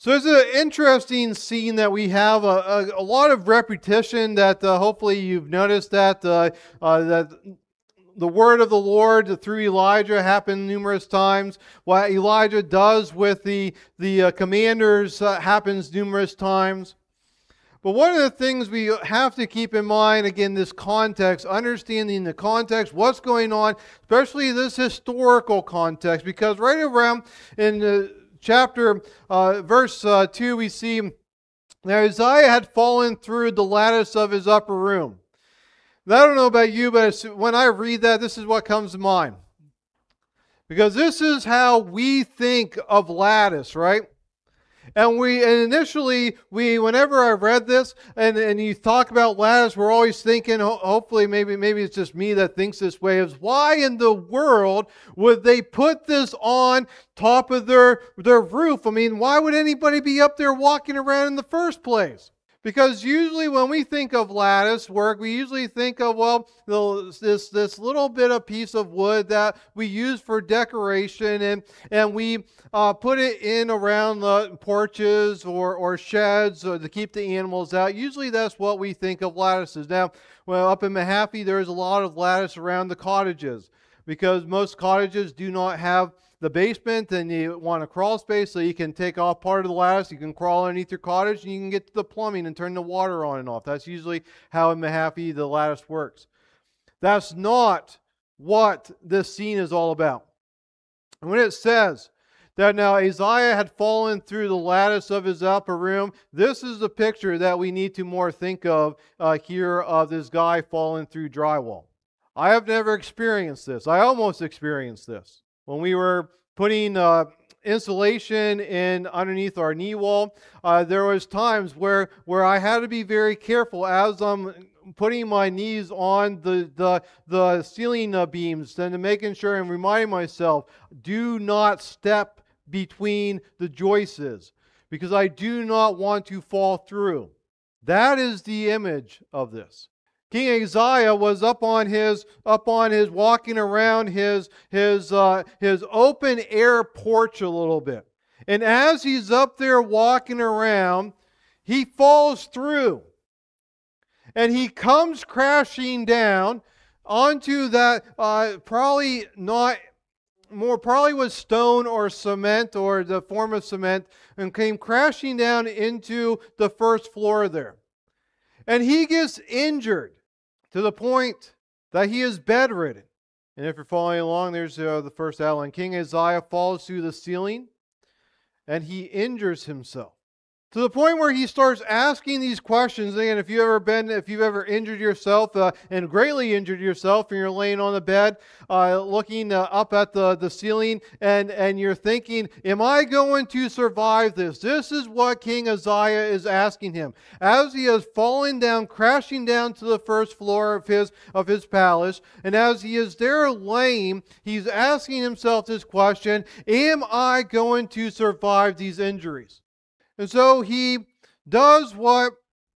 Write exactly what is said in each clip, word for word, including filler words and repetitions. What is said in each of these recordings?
So it's an interesting scene that we have, a, a, a lot of repetition that uh, hopefully you've noticed that, uh, uh, that the word of the Lord through Elijah happened numerous times. What Elijah does with the, the uh, commanders uh, happens numerous times. But one of the things we have to keep in mind, again, this context, understanding the context, what's going on, especially this historical context, because right around in the chapter, uh, verse uh, two, we see that Uzziah had fallen through the lattice of his upper room. Now, I don't know about you, but when I read that, this is what comes to mind. Because this is how we think of lattice, right? And we and initially, we whenever I read this, and, and you talk about lattice, we're always thinking, hopefully maybe maybe it's just me that thinks this way, is why in the world would they put this on top of their, their roof? I mean, why would anybody be up there walking around in the first place? Because usually when we think of lattice work, we usually think of, well, this this little bit of piece of wood that we use for decoration, and, and we uh, put it in around the porches or, or sheds or to keep the animals out. Usually that's what we think of lattices. Now, well, up in Mahaffey, there's a lot of lattice around the cottages because most cottages do not have the basement, and you want a crawl space so you can take off part of the lattice, you can crawl underneath your cottage, and you can get to the plumbing and turn the water on and off. That's usually how in Mahaffey the lattice works. That's not what this scene is all about. And when it says that now Uzziah had fallen through the lattice of his upper room, this is the picture that we need to more think of uh, here of this guy falling through drywall. I have never experienced this. I almost experienced this. When we were putting uh, insulation in underneath our knee wall, uh, there was times where, where I had to be very careful as I'm putting my knees on the, the, the ceiling uh, beams and making sure and reminding myself, do not step between the joists because I do not want to fall through. That is the image of this. King Uzziah was up on his up on his walking around his his uh, his open air porch a little bit, and as he's up there walking around, he falls through, and he comes crashing down onto that uh, probably not more probably was stone or cement or the form of cement, and came crashing down into the first floor there, and he gets injured to the point that he is bedridden. And if you're following along, there's uh, the first outline. King Uzziah falls through the ceiling and he injures himself. To the point where he starts asking these questions. Again, if you've ever been, if you've ever injured yourself uh, and greatly injured yourself, and you're laying on the bed, uh, looking uh, up at the, the ceiling, and, and you're thinking, am I going to survive this? This is what King Uzziah is asking him. As he is falling down, crashing down to the first floor of his, of his palace, and as he is there laying, he's asking himself this question, am I going to survive these injuries? And so he does what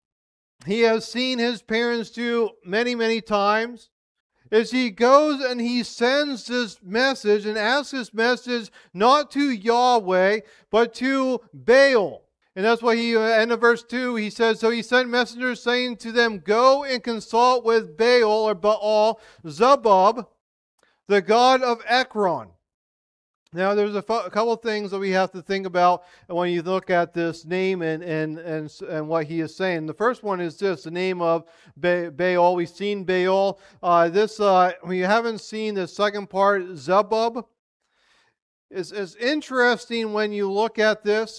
he has seen his parents do many, many times, is he goes and he sends this message and asks this message not to Yahweh, but to Baal. And that's why he, end of verse two, he says, so he sent messengers saying to them, go and consult with Baal or Baal Zebub, the god of Ekron. Now, there's a, f- a couple of things that we have to think about when you look at this name and and and, and what he is saying. The first one is this, the name of ba- Baal. We've seen Baal. Uh, this, uh, we haven't seen the second part, Zebub. It's, it's interesting when you look at this.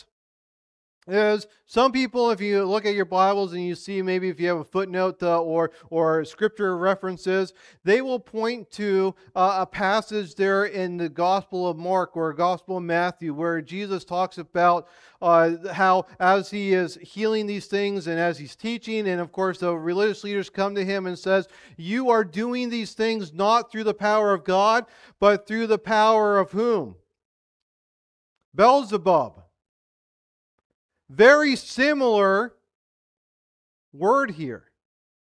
Is some people, if you look at your Bibles and you see maybe if you have a footnote uh, or or scripture references, they will point to uh, a passage there in the Gospel of Mark or Gospel of Matthew where Jesus talks about uh, how as he is healing these things and as he's teaching, and of course the religious leaders come to him and says, you are doing these things not through the power of God, but through the power of whom? Beelzebub. Very similar word here,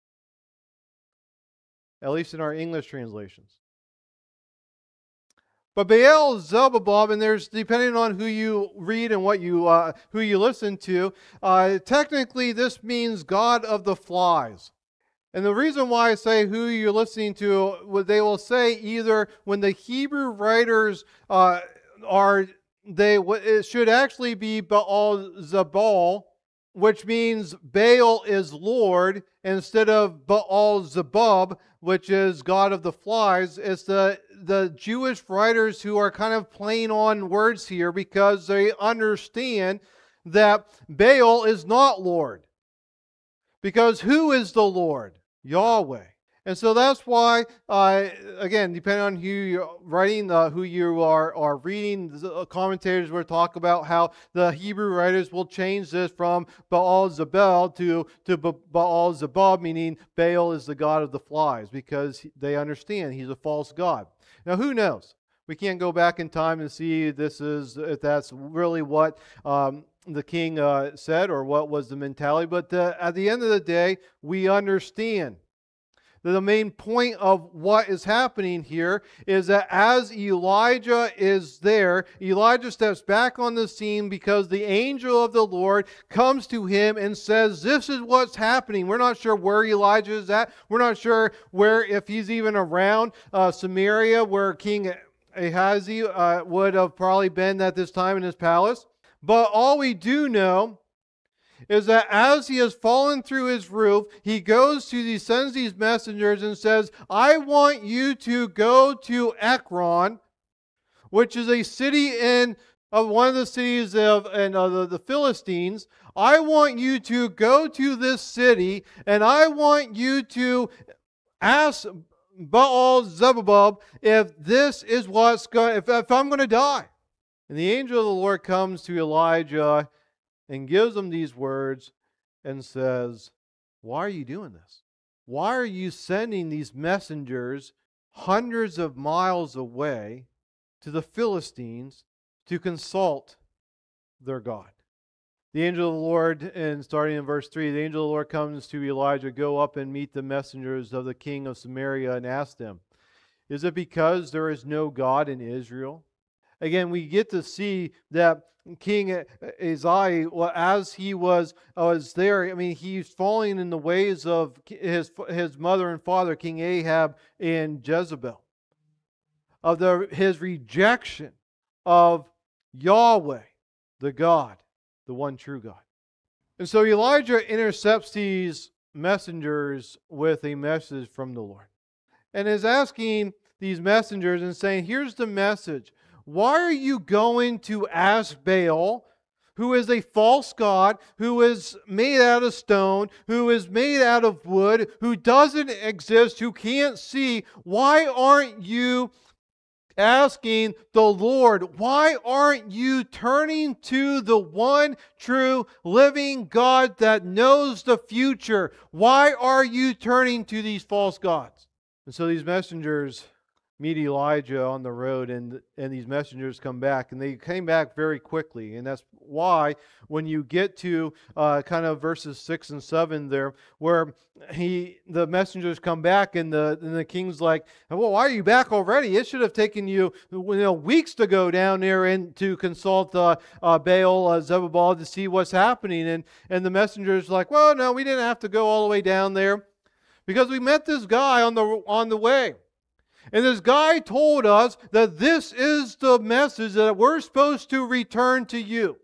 at least in our English translations. But Baal Zebubab, and there's depending on who you read and what you uh, who you listen to, uh, technically this means God of the flies. And the reason why I say who you're listening to, what they will say either when the Hebrew writers uh, are they it should actually be Baal Zebul, which means Baal is Lord, instead of Baal Zebub, which is God of the flies. It's the, the Jewish writers who are kind of playing on words here because they understand that Baal is not Lord. Because who is the Lord? Yahweh. And so that's why, uh, again, depending on who you're writing, uh, who you are, are reading, the commentators will talk about how the Hebrew writers will change this from Baal Zebul to, to Baal Zebub, meaning Baal is the god of the flies, because they understand he's a false god. Now, who knows? We can't go back in time and see this is if that's really what um, the king uh, said or what was the mentality. But uh, at the end of the day, we understand. The main point of what is happening here is that as Elijah is there, Elijah steps back on the scene because the angel of the Lord comes to him and says, this is what's happening. We're not sure where Elijah is at. We're not sure where, if he's even around uh, Samaria, where King Ahazi uh, would have probably been at this time in his palace. But all we do know is that as he has fallen through his roof, he goes to these, sends these messengers and says, I want you to go to Ekron, which is a city in of one of the cities of and uh, the, the Philistines. I want you to go to this city, and I want you to ask Baal Zebubab if this is what's going, if, if I'm going to die. And the angel of the Lord comes to Elijah and gives him these words and says, why are you doing this? Why are you sending these messengers hundreds of miles away to the Philistines to consult their God? The angel of the Lord, and starting in verse three, the angel of the Lord comes to Elijah, go up and meet the messengers of the king of Samaria and ask them, is it because there is no God in Israel? Again, we get to see that King Uzziah, well, as he was was there, I mean, he's falling in the ways of his his mother and father, King Ahab and Jezebel, of the his rejection of Yahweh, the God, the one true God. And so Elijah intercepts these messengers with a message from the Lord, and is asking these messengers and saying, "Here's the message. Why are you going to ask Baal, who is a false god, who is made out of stone, who is made out of wood, who doesn't exist, who can't see? Why aren't you asking the Lord? Why aren't you turning to the one true living God that knows the future? Why are you turning to these false gods?" And so these messengers meet Elijah on the road, and, and these messengers come back, and they came back very quickly. And that's why when you get to uh, kind of verses six and seven there, where he the messengers come back, and the and the king's like, well, why are you back already? It should have taken you, you know, weeks to go down there and to consult uh, uh, Baal uh, Zebubal to see what's happening. And, and the messenger's like, well, no, we didn't have to go all the way down there because we met this guy on the on the way. And this guy told us that this is the message that we're supposed to return to you.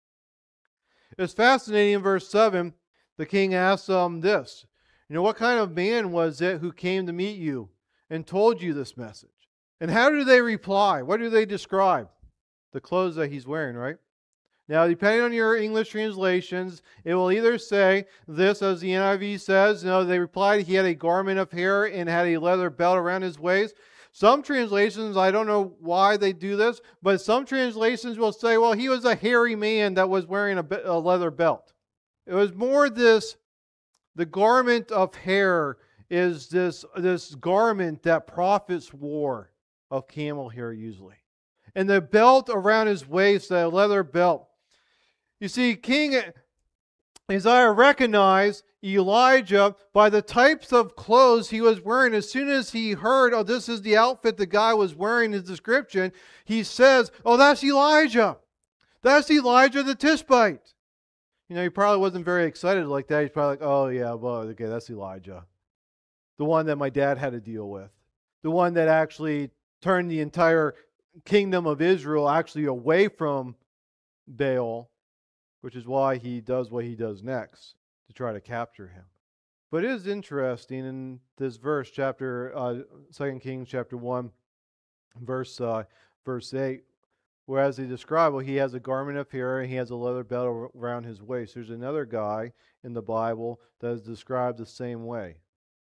It's fascinating in verse seven, the king asks them this. You know, what kind of man was it who came to meet you and told you this message? And how do they reply? What do they describe? The clothes that he's wearing, right? Now, depending on your English translations, it will either say this, as the N I V says, you know, they replied he had a garment of hair and had a leather belt around his waist. Some translations, I don't know why they do this, but some translations will say, well, he was a hairy man that was wearing a, a leather belt. It was more this, the garment of hair is this, this garment that prophets wore of camel hair usually. And the belt around his waist, that leather belt. You see, King Uzziah recognized, Elijah, by the types of clothes he was wearing, as soon as he heard, oh, this is the outfit the guy was wearing, his description, he says, oh, that's Elijah. That's Elijah the Tishbite. You know, he probably wasn't very excited like that. He's probably like, oh, yeah, well, okay, that's Elijah. The one that my dad had to deal with. The one that actually turned the entire kingdom of Israel actually away from Baal, which is why he does what he does next, to try to capture him. But it is interesting in this verse, chapter uh, Second Kings chapter one, verse uh, verse eight, whereas they describe, well, he has a garment of hair and he has a leather belt around his waist. There's another guy in the Bible that is described the same way.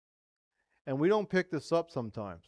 And we don't pick this up sometimes.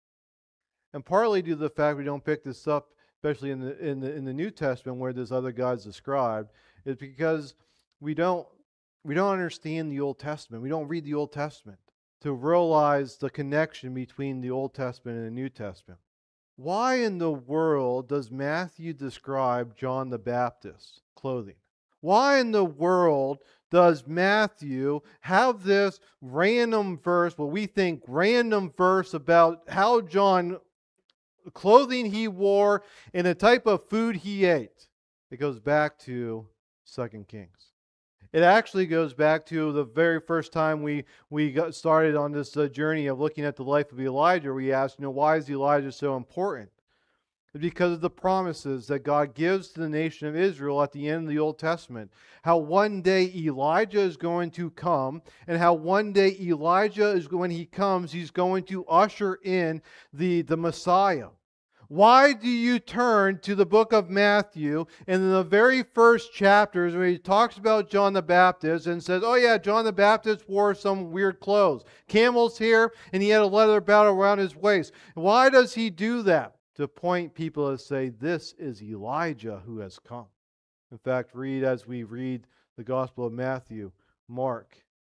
And partly due to the fact we don't pick this up, especially in the in the in the New Testament where this other God's described, is because we don't we don't understand the Old Testament. We don't read the Old Testament to realize the connection between the Old Testament and the New Testament. Why in the world does Matthew describe John the Baptist's clothing? Why in the world does Matthew have this random verse, what we think random verse about how John, the clothing he wore and the type of food he ate? It goes back to Second Kings. It actually goes back to the very first time we, we got started on this uh, journey of looking at the life of Elijah. We asked, you know, why is Elijah so important? It's because of the promises that God gives to the nation of Israel at the end of the Old Testament. How one day Elijah is going to come, and how one day Elijah is, when he comes, he's going to usher in the, the Messiah. Why do you turn to the book of Matthew, and in the very first chapters where he talks about John the Baptist and says, oh yeah, John the Baptist wore some weird clothes, camel's hair, and he had a leather belt around his waist. Why does he do that? To point people to say, this is Elijah who has come. In fact, read as we read the Gospel of Matthew, Mark,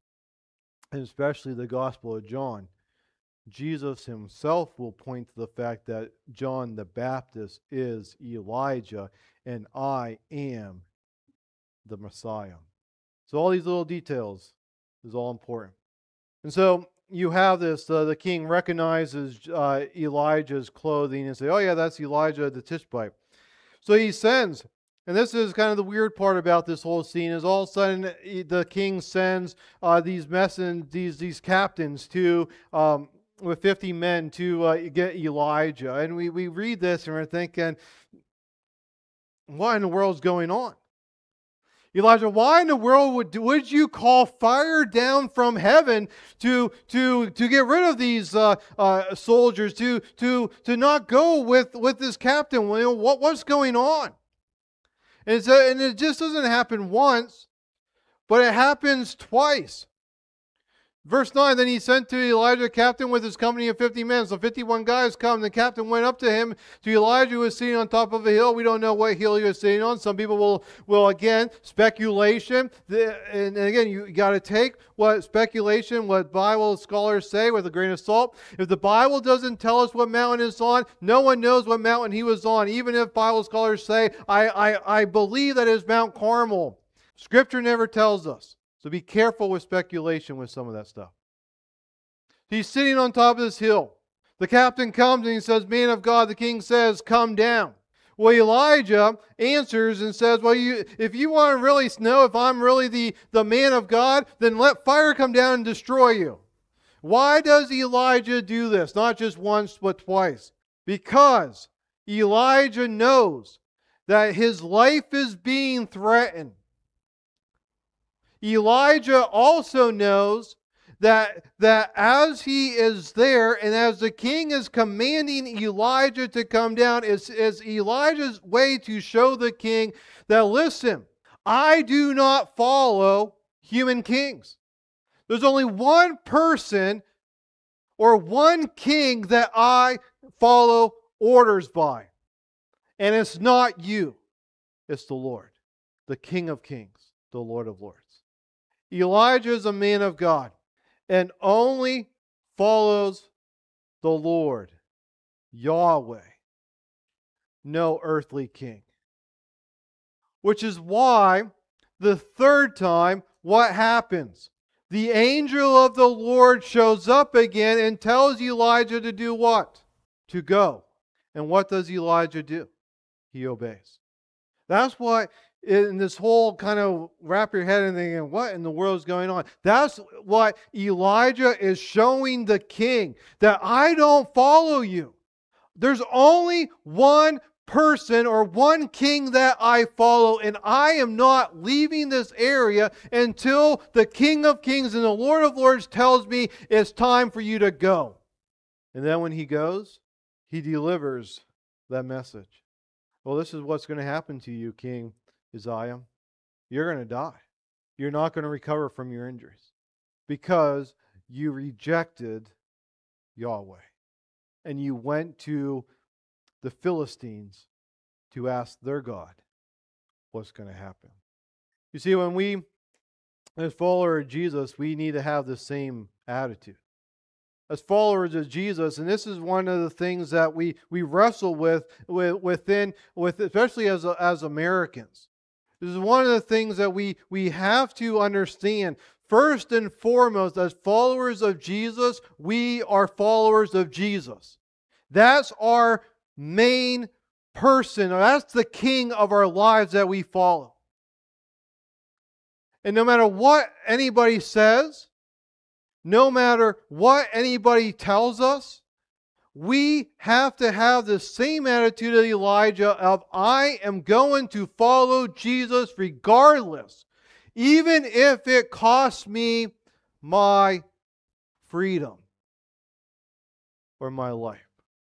and especially the Gospel of John, Jesus himself will point to the fact that John the Baptist is Elijah and I am the Messiah. So all these little details is all important. And so you have this, uh, the king recognizes uh, Elijah's clothing and say, oh yeah, that's Elijah the Tishbite. So he sends, and this is kind of the weird part about this whole scene, is all of a sudden the king sends uh, these messengers, these, these captains to, um, with fifty men to uh, get Elijah. And we, we read this and we're thinking, what in the world is going on? Elijah, why in the world would, would you call fire down from heaven to, to, to get rid of these uh, uh, soldiers, to, to, to not go with, with this captain? Well, you know, what, what's going on? And, it's, uh, and it just doesn't happen once, but it happens twice. Verse nine, then he sent to Elijah a captain with his company of fifty men. So fifty-one guys come. The captain went up to him, to Elijah who was sitting on top of a hill. We don't know what hill he was sitting on. Some people will, will again, speculation. The, and, and again, you got to take what speculation, what Bible scholars say with a grain of salt. If the Bible doesn't tell us what mountain it's on, no one knows what mountain he was on. Even if Bible scholars say, I, I, I believe that is Mount Carmel. Scripture never tells us. So be careful with speculation with some of that stuff. He's sitting on top of this hill. The captain comes and he says, man of God, the king says, come down. Well, Elijah answers and says, well, you, if you want to really know if I'm really the, the man of God, then let fire come down and destroy you. Why does Elijah do this? Not just once, but twice. Because Elijah knows that his life is being threatened. Elijah also knows that, that as he is there and as the king is commanding Elijah to come down, is, is Elijah's way to show the king that, listen, I do not follow human kings. There's only one person or one king that I follow orders by. And it's not you. It's the Lord, the King of Kings, the Lord of Lords. Elijah is a man of God and only follows the Lord, Yahweh, no earthly king. Which is why the third time, what happens? the angel of the Lord shows up again and tells Elijah to do what? To go. And what does Elijah do? He obeys. That's what, in this whole kind of wrap your head in thinking, what in the world is going on? That's what Elijah is showing the king, that I don't follow you. There's only one person or one king that I follow, and I am not leaving this area until the King of Kings and the Lord of Lords tells me it's time for you to go. And then when he goes, he delivers that message. Well, this is what's going to happen to you, King Uzziah. You're going to die. You're not going to recover from your injuries because you rejected Yahweh. And you went to the Philistines to ask their God what's going to happen. You see, when we, as followers of Jesus, we need to have the same attitude. As followers of Jesus, and this is one of the things that we, we wrestle with, with within, with especially as, as Americans. This is one of the things that we, we have to understand. First and foremost, as followers of Jesus, we are followers of Jesus. That's our main person. That's the king of our lives that we follow. And no matter what anybody says, no matter what anybody tells us, we have to have the same attitude of Elijah of, I am going to follow Jesus regardless, even if it costs me my freedom or my life.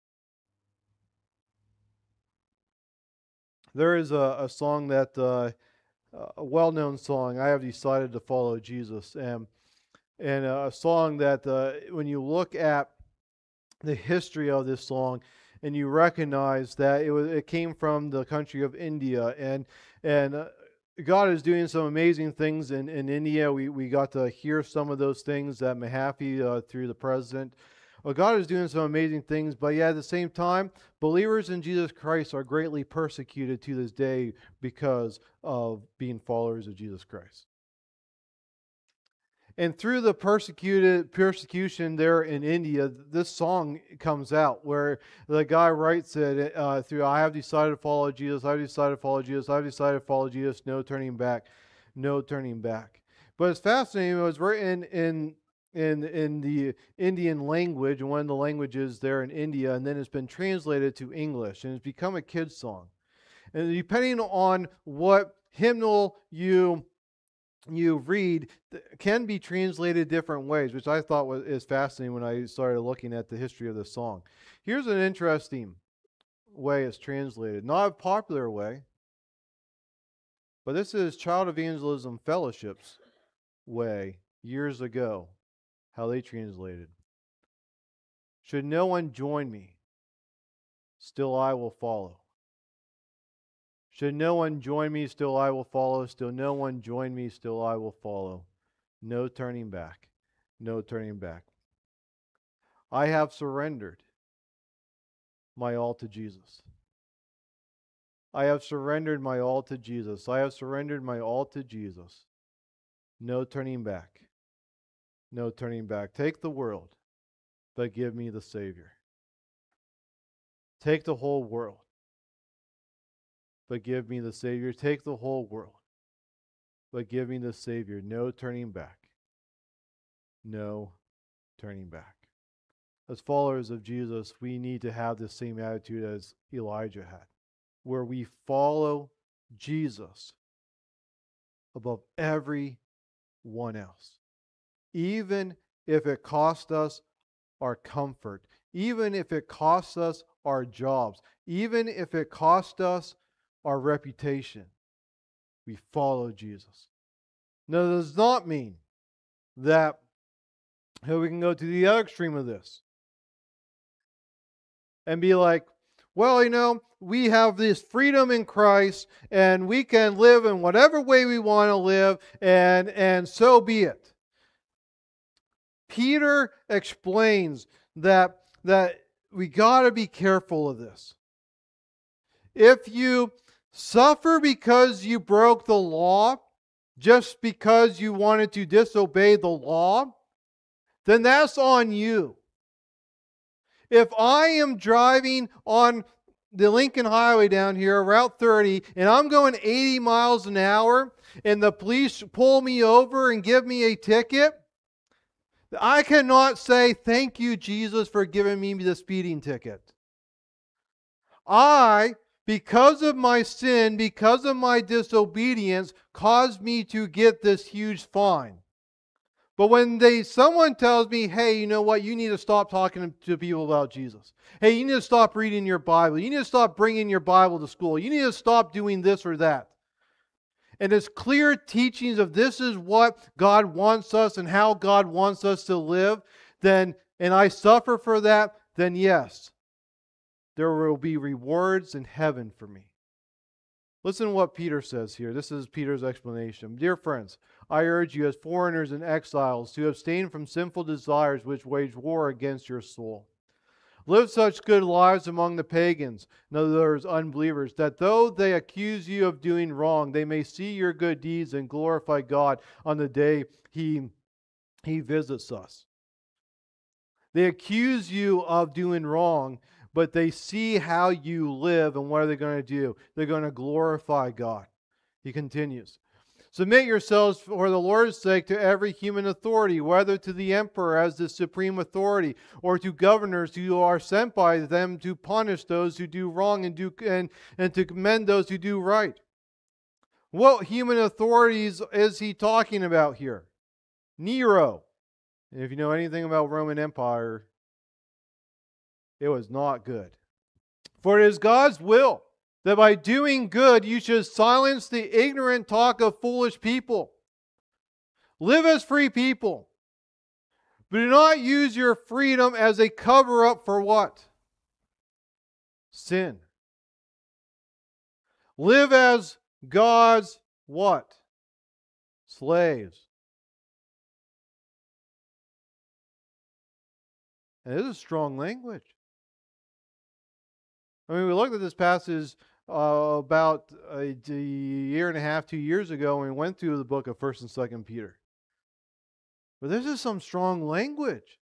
There is a, a song that, uh, a well-known song, I have decided to follow Jesus, and, and a song that uh, when you look at the history of this song, and you recognize that it was it came from the country of India, and and uh, God is doing some amazing things in, in India. We we got to hear some of those things at Mahaffey uh, through the president. Well, God is doing some amazing things, but yet at the same time, believers in Jesus Christ are greatly persecuted to this day because of being followers of Jesus Christ. And through the persecuted persecution there in India, this song comes out where the guy writes it uh, through, I have decided to follow Jesus, I've decided to follow Jesus, I've decided to follow Jesus, no turning back, no turning back. But it's fascinating, it was written in, in, in the Indian language, and one of the languages there in India, and then it's been translated to English, and it's become a kid's song. And depending on what hymnal you you read, can be translated different ways, which I thought was is fascinating when I started looking at the history of this song. Here's an interesting way it's translated. Not a popular way, but this is Child Evangelism Fellowship's way years ago, how they translated. Should no one join me, still I will follow. Should no one join me, still I will follow. Still no one join me, still I will follow. No turning back. No turning back. I have surrendered my all to Jesus. I have surrendered my all to Jesus. I have surrendered my all to Jesus. No turning back. No turning back. Take the world, but give me the Savior. Take the whole world, but give me the Savior. Take the whole world, but give me the Savior. No turning back. No turning back. As followers of Jesus, we need to have the same attitude as Elijah had, where we follow Jesus above everyone else, even if it costs us our comfort, even if it costs us our jobs, even if it costs us our reputation. We follow Jesus. Now, that does not mean that we can go to the other extreme of this and be like, well, you know, we have this freedom in Christ and we can live in whatever way we want to live, and, and so be it. Peter explains that, that we got to be careful of this. If you suffer because you broke the law, just because you wanted to disobey the law, then that's on you. If I am driving on the Lincoln Highway down here, Route thirty, and I'm going eighty miles an hour, and the police pull me over and give me a ticket, I cannot say, thank you, Jesus, for giving me the speeding ticket. I, because of my sin, because of my disobedience, caused me to get this huge fine. But when they someone tells me, hey, you know what, you need to stop talking to people about Jesus. Hey, you need to stop reading your Bible. You need to stop bringing your Bible to school. You need to stop doing this or that. And it's clear teachings of this is what God wants us and how God wants us to live, then, and I suffer for that, then yes, there will be rewards in heaven for me. Listen to what Peter says here. This is Peter's explanation. Dear friends, I urge you as foreigners and exiles to abstain from sinful desires which wage war against your soul. Live such good lives among the pagans, in other words, unbelievers, that though they accuse you of doing wrong, they may see your good deeds and glorify God on the day He, he visits us. They accuse you of doing wrong, but they see how you live, and what are they going to do? They're going to glorify God. He continues. Submit yourselves for the Lord's sake to every human authority, whether to the emperor as the supreme authority, or to governors who are sent by them to punish those who do wrong and, do, and, and to commend those who do right. What human authorities is he talking about here? Nero. And if you know anything about Roman Empire, it was not good. For it is God's will that by doing good you should silence the ignorant talk of foolish people. Live as free people, but do not use your freedom as a cover-up for what? Sin. Live as God's what? Slaves. And this is strong language. I mean, we looked at this passage uh, about a, a year and a half, two years ago, when we went through the book of First and Second Peter. But this is some strong language.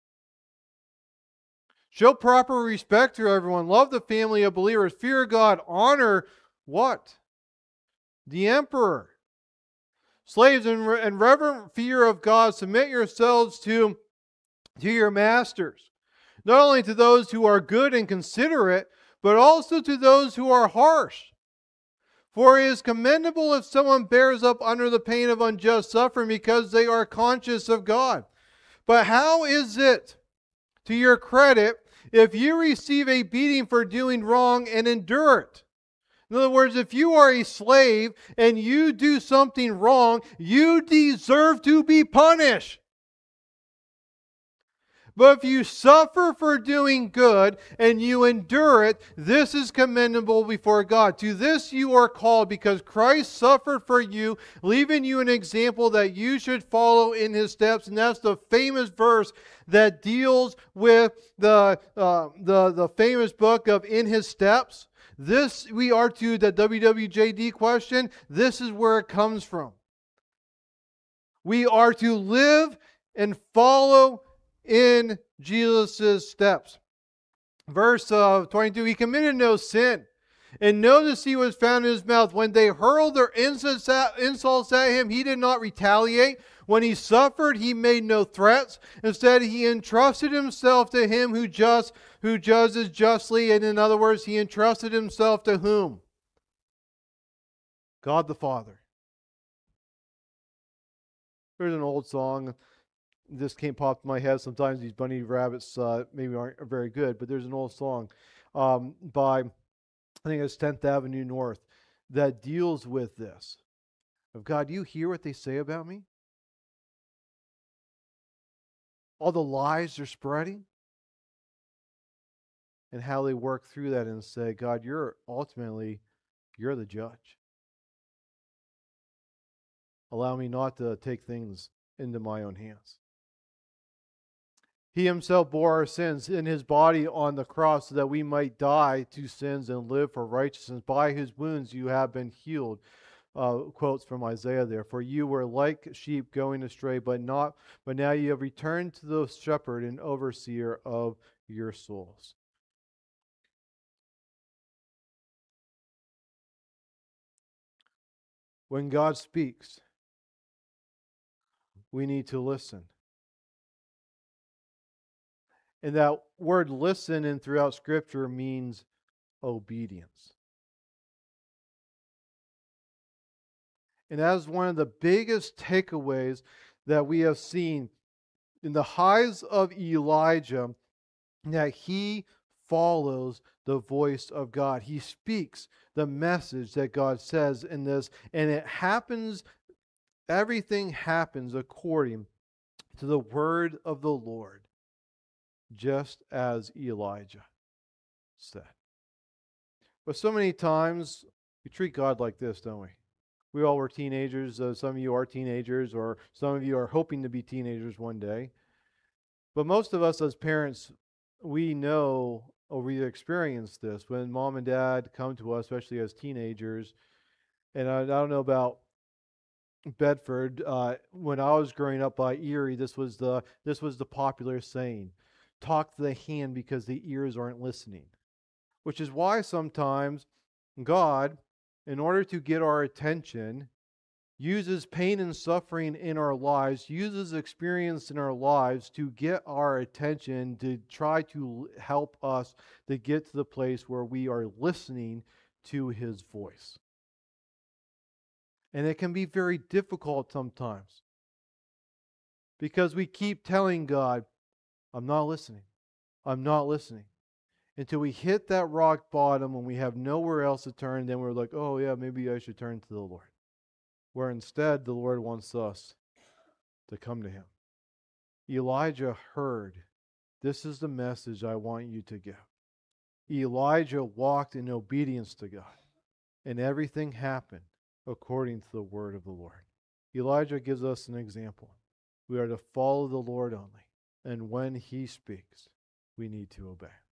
Show proper respect to everyone. Love the family of believers. Fear God. Honor what? The emperor. Slaves, in, re- in reverent fear of God, submit yourselves to, to your masters. Not only to those who are good and considerate, but also to those who are harsh. For it is commendable if someone bears up under the pain of unjust suffering because they are conscious of God. But how is it to your credit if you receive a beating for doing wrong and endure it? In other words, if you are a slave and you do something wrong, you deserve to be punished. But if you suffer for doing good and you endure it, this is commendable before God. To this you are called because Christ suffered for you, leaving you an example that you should follow in His steps. And that's the famous verse that deals with the, uh, the, the famous book of In His Steps. This we are to the W W J D question. This is where it comes from. We are to live and follow in Jesus' steps. Verse uh, twenty-two, He committed no sin, and no deceit was found in His mouth. When they hurled their insults at, insults at Him, He did not retaliate. When He suffered, He made no threats. Instead, He entrusted Himself to Him who just who judges justly. And in other words, He entrusted Himself to whom? God the Father. There's an old song. This can't pop to my head. Sometimes these bunny rabbits uh, maybe aren't very good, but there's an old song um, by, I think it's tenth Avenue North, that deals with this. Of God, do you hear what they say about me? All the lies they're spreading? And how they work through that and say, God, you're ultimately, you're the judge. Allow me not to take things into my own hands. He Himself bore our sins in His body on the cross so that we might die to sins and live for righteousness. By His wounds you have been healed. uh, quotes from Isaiah there. For you were like sheep going astray, but not, but now you have returned to the shepherd and overseer of your souls. When God speaks, we need to listen. And that word listen in throughout Scripture means obedience. And that is one of the biggest takeaways that we have seen in the highs of Elijah, that he follows the voice of God. He speaks the message that God says in this, and it happens, everything happens according to the word of the Lord, just as Elijah said. But so many times we treat God like this, don't we? We all were teenagers. Uh, some of you are teenagers, or some of you are hoping to be teenagers one day. But most of us as parents, we know or we experience this when mom and dad come to us, especially as teenagers. And I, I don't know about Bedford. Uh, when I was growing up by Erie, this was the this was the popular saying: "Talk to the hand because the ears aren't listening." Which is why sometimes God, in order to get our attention, uses pain and suffering in our lives, uses experience in our lives to get our attention, to try to help us to get to the place where we are listening to His voice. And it can be very difficult sometimes because we keep telling God, I'm not listening. I'm not listening. Until we hit that rock bottom when we have nowhere else to turn, then we're like, oh yeah, maybe I should turn to the Lord. Where instead the Lord wants us to come to Him. Elijah heard, this is the message I want you to give. Elijah walked in obedience to God, and everything happened according to the word of the Lord. Elijah gives us an example. We are to follow the Lord only, and when He speaks, we need to obey.